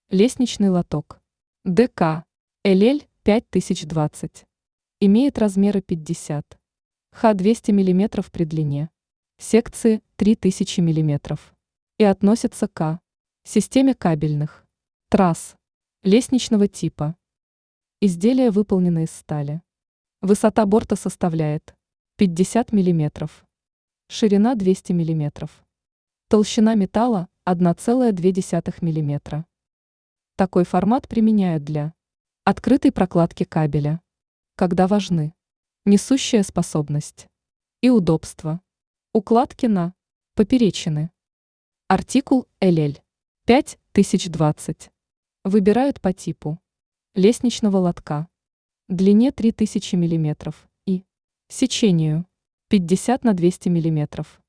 Лестничный лоток. ДК. ЛЛ 5020. Имеет размеры 50. Х 200 мм при длине. Секции 3000 мм. И относится к системе кабельных трасс лестничного типа. Изделие выполнено из стали. Высота борта составляет 50 мм. Ширина 200 мм. Толщина металла 1,2 мм. Такой формат применяют для открытой прокладки кабеля, когда важны несущая способность и удобство. Укладки на поперечины. Артикул ЛЛ 5020. Выбирают по типу лестничного лотка, длине 3000 мм и сечению 50 на 200 мм.